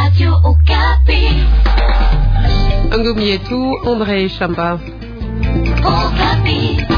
Radio Okapi. Ngumi yetu André Chamba. Okapi.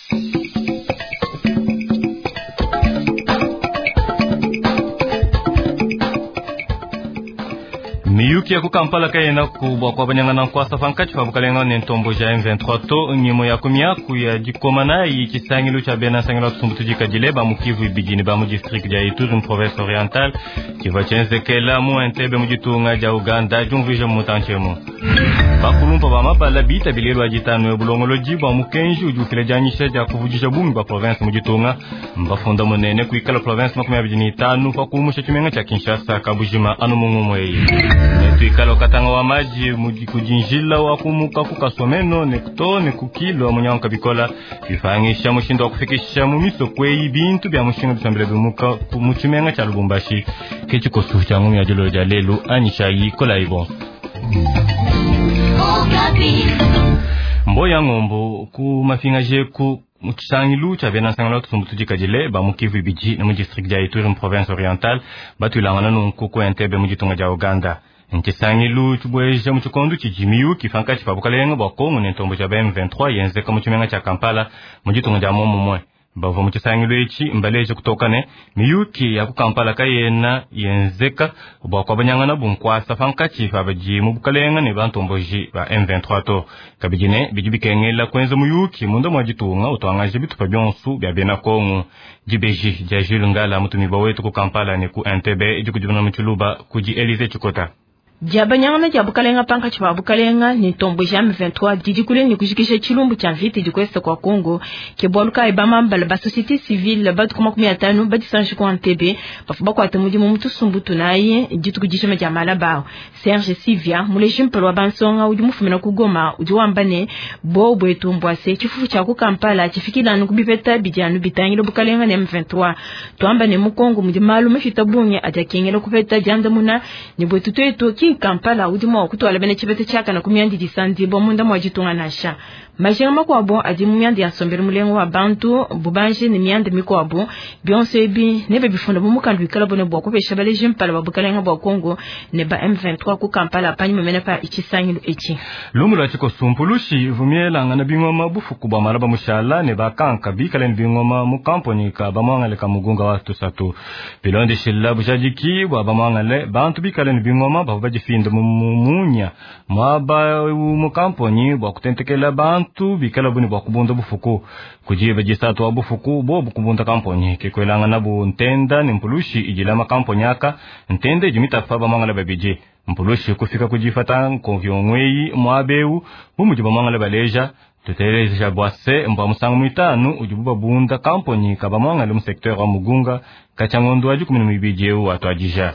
Miyuki ya kukampala kayena kubwa kwa banyangana kwa safankachi fabukalenga nentombo ja M23 to nyimo ya kumya kuya jikomana yikisangilu cha bena sangilo tumbutujika jileba mukivu ibijini ba mu district ja Ituri province orientale kiva chenze kela mu entebe mujitunga ja Uganda jumvije mutanchemo bakulumpa ba mapala bita bilelo ajitano ebulongoloji ba mukenji ujukile janyisha ja kuvujisha bumi ba province mujitunga mbafunda munene kuikala province makumya bijini tanu fakumusha chimenga cha Kinshasa kabujima anu mungumwe tuikalo katanga wa maji kujinjila wa kumuka kukasomeno nekto nekukilo munyanka bikola bifangisha mushindo kufikisha mumiso kwei bintu bya mushinga bisambele bumuka kumuchimenga cha Lubumbashi kechikosu cha ngumi ya jolo ja lelu anisha yikola ibo mboya ngombo ku mafingaje ku mukisangilu cha bena sangalo tumbutujika jile ba mukivu biji na mu district ja Ituri province orientale batulangana nunkuko entebe mujitunga ja Uganda nkisangilu chubweja muchikondu chijimiyu kifanka chipabukalenga bakongo nentombo cha M23 yenzeka muchimenga cha Kampala mujitunga ja momomwe bavo muchisangilu echi mbaleje kutokane miyuki ya kukampala kayena yenzeka bakwa banyangana bunkwasa fanka chifa baji mubukalenga ne bantomboji ba M23 to kabijine bijibikengela kwenza muyuki mundo mwajitunga utwangaje bitupa byonsu bya bena kongo jibeji ja Julungala mutumi bawetu ku Kampala ne ku Entebbe ejikujibana muchuluba kuji Elize Chikota Jabanyangana jabukalenga panka chibabukalenga ni tombo jam 23 didikule ni kujikisha chilumbu cha vite dikwesta kwa Kongo keboluka ibama mbala ba société civile batu kuma 15 badi sanji kwa Entebbe bafuba kwa temuji mumutu sumbutu naye jitu kujisha majamala bao Serge Sivia mulejim pelwa bansonga uji mufumina kugoma uji wambane bo bwetu mbwase chifufu cha ku Kampala chifikila nukubipeta bijanu bitangilo bukalenga ne M23 tuambane mu Kongo muji malume fitabunye ajakengelo kupeta janda muna ni bwetu twetu Kampala udimo okutwala bene chibete chaka na kumyandi disandi bo munda mwajitunga nasha majema kwa bo adi muyandi yasombera mulengo wa bantu bubanje ni myandi mikwabo bionse ebi nebe bifunda bumukandu ikala bone bwa kopesha bale jimpala babukalenga bwa Kongo ne ba M23 ku Kampala panyi memena pa ichisangilu echi lumula chiko sumpulushi vumiela ngana bingoma bufuku ba maraba mushala ne bakanka bikalen bingoma mu kamponi ka bamangale ka mugunga wa tusatu bilonde shilla bujajiki wa bamangale bantu bikalen bingoma babajifinda mumunya maba mu kamponi bwa kutentekela bantu bikala buni bwa kubunda bufuku kujiba jisatu wa bufuku bo bukubunda kamponi kekwelanga na bu ntenda ni mpulushi ijilama kamponi aka ntende jimita faba mangala babiji mpulushi kufika kujifata konvyongwei mwabeu bumujiba mangala baleja tutereja bwase mba musangu mitanu ujibuba bunda kamponi kaba mangala mu secteur wa mugunga kachangondo aji 12 watu ajija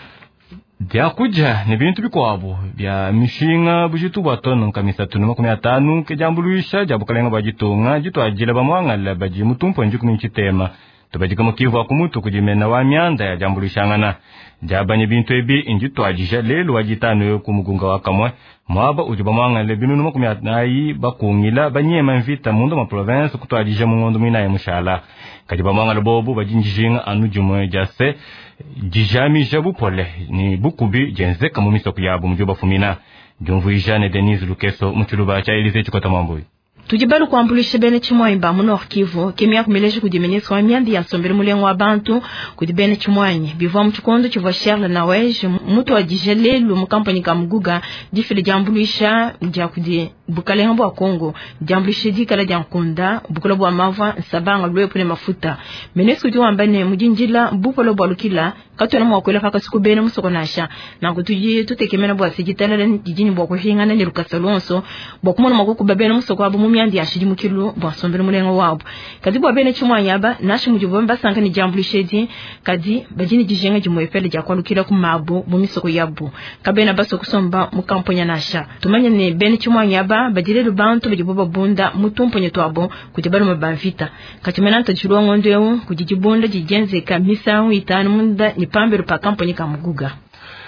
Dia kuja ni bintu bikwabo bya mishinga bujitu batono kamisa tunuma 15 kejambuluisha jabukalenga bajitunga jitu ajila bamwangala baji mutumpo njuku minchitema tubajika mukivu akumutu kujimena wa myanda ya jambuluishangana jabanye bintu ebi injitu ajija lelo wajitano ku mugunga wakamwe mwaba ujiba mwangala binunu 18 bakungila banyema mvita mundo ma province kutwajija mungondo mina ya mushala kajiba mwangala bobu bajinjinga anujumwe jase Dijami jabu pole ni bukubi jenzeka mumiso kuyabu mjoba fumina Jumvu Ijane Denise Lukeso mchuluba cha Elize Chikota Mambui tujibalu kwambulisha bene chimwanya mu Nord Kivu kemya kumeleje kudimenyeswa wa myandi yasombera mulengo wa bantu kudibene chimwanya bivwa mchikondo chiva Charles Nawej mutu wa dijelelu mu kampani ka Muguga difile jambulisha ja kudi bukalenga bwa Kongo jambulisha dikala jankunda bukala bwa mava sabanga lwepo ne mafuta menesku tu ambane mujinjila bupolo bwa lukila katona mwakwela faka sikubene musoko nasha na kutuji tutekemena bwa sigitala jijini bwa kuhingana ni rukasalonso bwa kumona makuku babene musoko abo myandi yashiri mukilu bwasombera mulengo wabo kadi bwa bene chimwanya aba nashi mujibo mbasanga ni jambulisha kadi bajini jijenga jimwepele ja kwalukira ku mabo mu misoko yabo kabena baso kusomba mu kamponya nasha tumanya ne bene chimwanya aba bajire lubantu bajibo babunda mutumponye twabo kujibalo mabavita katimena ntajiro ngondeo kujijibunda jijenze kamisa 5 munda ni pambero pa kamponya ka Muguga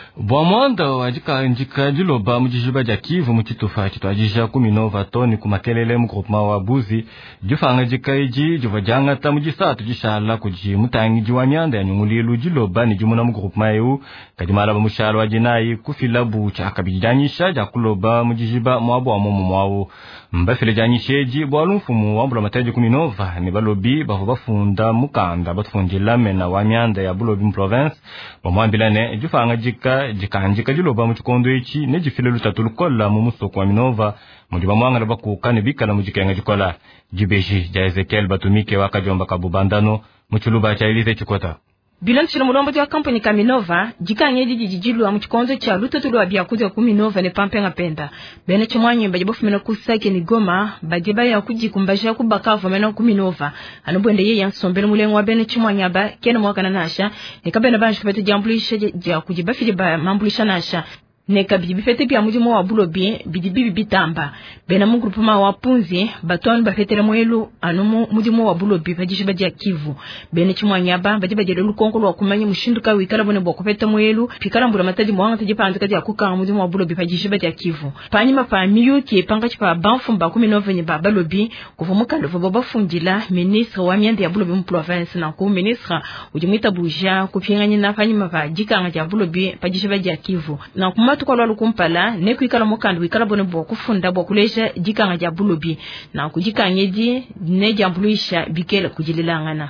Bwamwanda wajika njika jiloba mujijiba ja Kivu muchitufa chitwajisha 19 toni kumakelele mu groupement wa Buzi jufanga jikaiji juvajanga ta mujisatu jishala kuji mutangi jiwanyanda ya nyungulilu jiloba ni jumuna mu groupement eu kajimala ba mushalo wa jinai kufilabu cha akabijanyisha ja kuloba mujijiba mwabo amomo mwawo mbafile janyisheji bwalumfumu wambula mataji 19 ni balobi bafunda mukanda batfunjila mena wanyanda ya bulobi mu province bamwambilane jufanga jikanjika jiloba mu chikondo echi ne jifile lutatu lukola mu musoko wa Minova mujiba mwanga bakuka ne bikala mu jikenga jikola jibeji ja Ezekiel batumike wakajomba kabubandano mu chuluba cha Elize chikota Bilan chino mulombo wa kampani ka Minova jikanye jijijilu wa mchikonzo cha lutatu lwa biakuzi wa Minova ne pampenga penda bene chimwanyi bajibofu mena kusake ni Goma bajiba ya kujikumbaja kubakavu mena Minova anubwende ye yansombele mulengo wa bene chimwanyi aba kena mwaka na nasha nekabena banshi kapete jambulisha ja kujibafili ba mambulisha nasha neka bifete bya mujimu wa Bulobi bidibi bitamba bena mu groupement wa Punzi baton bafetera mwelu anumu mujimu wa Bulobi bajishiba ja Kivu bene chimwanyaba bajibajele lukonkolo wa kumanya mushinduka wikala bone bokopeta mwelu pikalambura matadi mwanga tejipandika ja kuka mujimu wa Bulobi bajishiba ja Kivu panyima pa miyuki panga chipa banfumba 19 nye baba Lobi kuvumuka ndo babafungila ministre wa myande ya Bulobi mu province na ku ministre ujimita buja kupinganya na panyima pa jikanga ja Bulobi bajishiba ja Kivu na kuma tukolwa lukumpala ne kuikala mukandi wikala bone bokufunda bokulesha jikanga ja Bulobi na kujikanyeji ne jambuluisha bikela kujililangana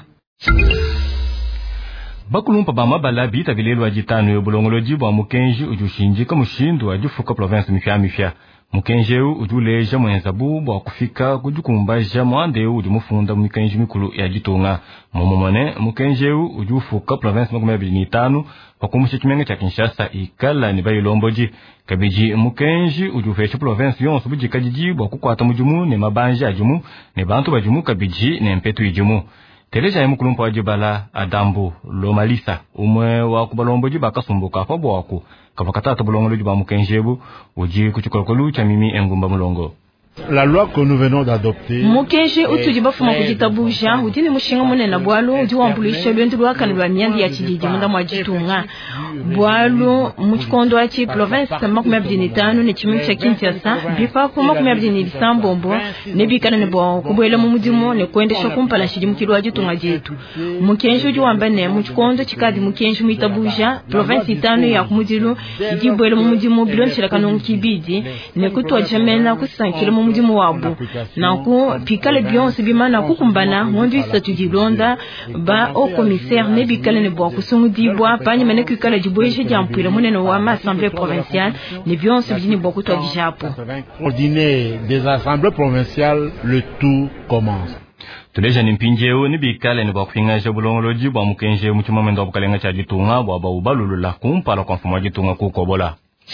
bakulumpa ba mabala bita vilelwa jitano yo bulongoloji bwa mukenji ujushinji kamushindu wa jufuka province mifya mukenjeu ujuleja mwenzabu bwa kufika kujukumbaja mwandeu ujumufunda mukenji mikulu ya jitunga momomone mukenjeu ujufuka province 25 wakumusha chimenga cha Kinshasa ikala ni bayilomboji kabiji mukenji ujufesha province yonso bujikajiji bwa kukwata mujumu ne mabanja ajumu ne bantu bajumu kabiji ne mpetu ijumu teleja mukulumpa wajibala adambu lomalisa umwe wa kubalomboji bakasumbuka fa bwako kavakatata bulongoloji ba mukenjebu uji kuchikokolu cha mimi engumba mulongo. La loi que nous venons d'adopter mukenje utuji bafuma kujitabusha utini mushinga munena bwalo uji wambulisha lwendu lwakanulwa myandi ya chijiji munda mwajitunga bwalo muchikondo achi province 25 ne chimimi cha Kinshasa bifapo 27 mbombo ne bikana ne bwa kubwela mu mudimu ne kwendesha kumpala shijimu kilwa jitunga jetu mukenje uji wambane muchikondo chikadi mukenje muitabusha province 5 ya kumudilu jibwela mu mudimu bilonchira kanonki bidi ne kutwa jamena kusankira mujimu wabu naku pikale bionse bimana kukumbana ngondu isatu dilonda ba au commissaire ne bikale ne bwa kusungudibwa panye mene kukala jibweje jampwira muneno wa assemblée provinciale ne bionse bijini bwa kutwa dijapo ordinaire des assemblées provinciales le tout commence. Tuleja ni mpinjeu ni bikale ni bwa kufingasha bulongoloji bwa mukenje muchimamendo bukalenga cha jitunga bwa ubalulu la kumpala kwa mfumo jitunga kukobola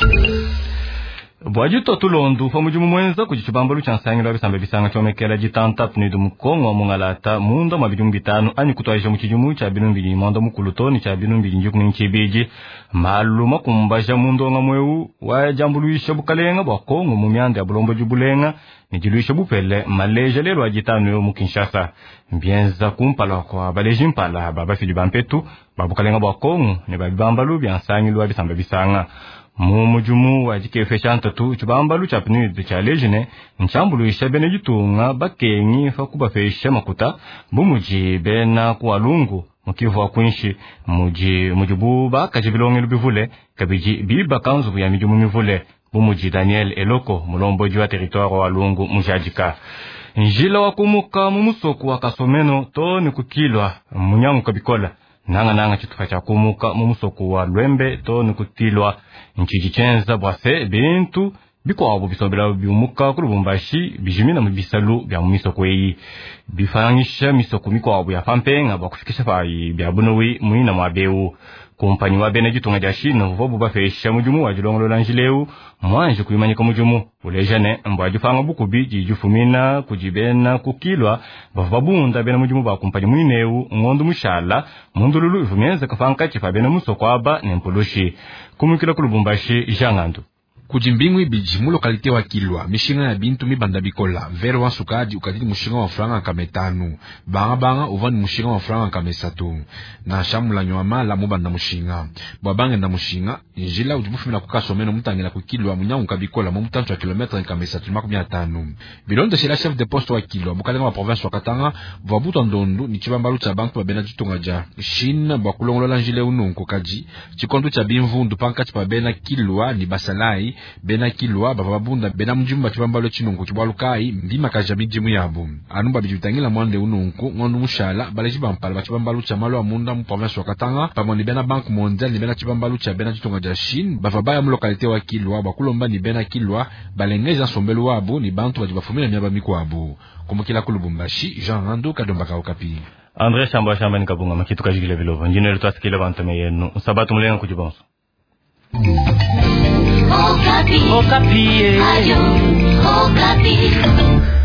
bwajito tulondu fa mujimu mwenza kujichibambalu chansangiro bisambe bisanga chomekela jitanta punidu mukongo mungalata mundo mabijum bitanu ani kutwaisha muchijumu cha binumbili mondo mukulutoni cha binumbili njuku nchibiji maluma kumbaja mundo ngamweu wa jambuluisha bukalenga bwa kongo mumyanda ya bulombo jubulenga nijiluisha bupele maleja lelo ajitanu yo mukinshasa mbienza kumpala kwa baleji mpala babafili bampetu babukalenga bwa kongo ne babibambalu byansangilo bisambe bisanga mujumu wa jikefesha ntatu chibambalu cha pnud cha lejine nchambuluisha bene jitunga bakenyi fa kubafesha makuta bumuji bena kualungu mukivu wa kunshi mujibu bakajibilongelo bivule kabiji biba kanzu ya mijumu mivule bumuji Daniel Eloko mulomboji wa territoire wa Lungu mujajika njila wa kumuka mumusoko wa Kasomeno to ni kukilwa munyangu kabikola nanga chitufa cha kumuka mumusoko wa Lwembe to ni kutilwa nchijichenza bwase bintu bikwabo bisobela biumuka ku Lubumbashi bijimina mu bisalu bya mumisoko yi bifanyisha misoko mikwabo ya pampenga bakufikisha fayi bya bunowi muina mwabeu kompani wa bene jitunga jashi no vobu bafesha mujumu wa jilongolo lanjileu mwanje kuyimanyika mujumu ulejane mbwajifanga bukubi jijufumina kujibena kukilwa bavabunda bene mujumu ba kompani mwineu ngondu mushala mundululu ivumenza kafanka chifa bene musoko aba nempulushi kumukila ku Lubumbashi jangandu Kujimbingwi bijimu lokalite wa Kilwa mishinga ya bintu mibanda bikola vero wa sukadi ukatili mushinga wa franga nkame 5 banga uvani mushinga wa franga nkame 3 na shamula nywama la mubanda mushinga bwabange na mushinga njila ujibufu mina kukasomeno mutangela kukilwa munyangu nkabikola mumutantu wa kilometre nkame 3 bilonde shela chef de poste wa Kilwa mukalenga wa province wa Katanga vabuta ndondu ni chibambalu cha bantu babena jitonga ja Chine bakulongolola njile ununku kaji chikondu cha bimvundu panka chipabena Kilwa ni basalai bena Kilwa bababunda bena mjumba chibambalo chinungu chibwalukai mbima kajami jimu yabu anumba bijutangila mwande ununku ngondu mushala balejiba mpala chibambalo cha malo amunda mu province wa Katanga pamoni bena bank mondial ni bena chibambalo cha bena chitonga ja Chine bavabaya mu lokalite wa Kilwa bakulomba ni bena Kilwa balengeza sombelu wabu ni bantu bajibafumila myaba mikwabu kumukila kulubumbashi Jean Rando kadombaka Okapi. André Chamba ni kabunga makitu kajigile vilovo njine tuasikile bantame yenu sabatu mulenga kujibonso Okapi. Okapi.